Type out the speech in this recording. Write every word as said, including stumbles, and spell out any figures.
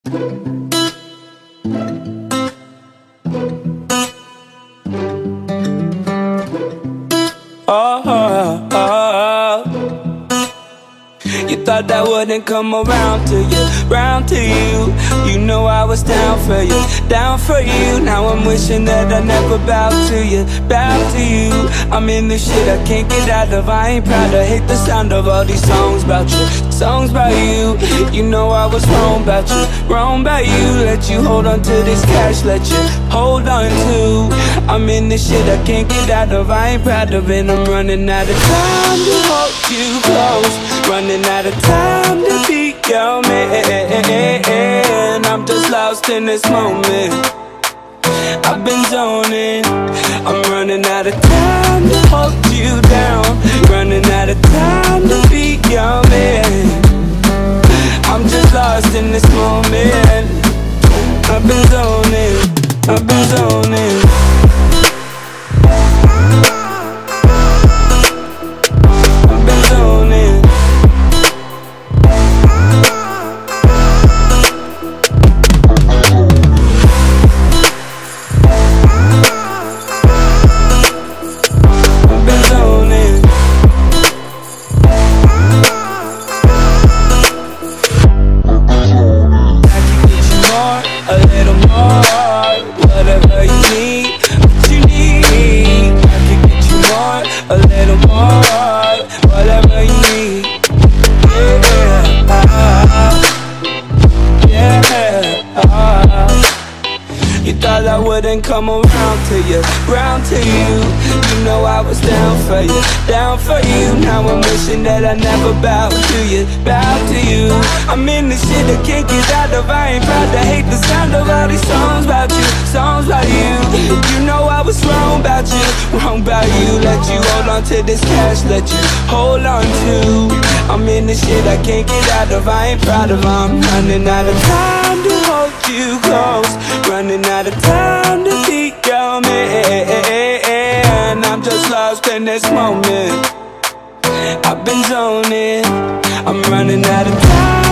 Oh, oh, oh. You thought that wouldn't come around to you, round to you. You know I was down for you, down for you. Now I'm wishing that I never bowed to you, bowed to you. I'm in this shit I can't get out of. I ain't proud, I hate the sound of all these songs about you, songs about you. You know I was wrong about you, wrong about you. Let you hold on to this cash, let you hold on to. I'm in this shit I can't get out of. I ain't proud of it. I'm running out of time to hold you close, running out of time to be your man. I'm just lost in this moment, I've been zoning. I'm running out of time to hold you down, running out of time to be your man. I'm just lost in this moment, I've been zoning, I've been zoning. I've been zoning. I wouldn't come around to you, round to you. You know I was down for you, down for you. Now I'm wishing that I never bowed to you, bowed to you. I'm in this shit I can't get out of. I ain't proud to hate the sound of all these songs about you, songs about you. You know I was wrong about you, wrong about you. Let you hold on to this cash, let you hold on to. I'm in this shit I can't get out of. I ain't proud of. I'm running out of time to hold you close, running out of time to be your man. I'm just lost in this moment, I've been zoning. I'm running out of time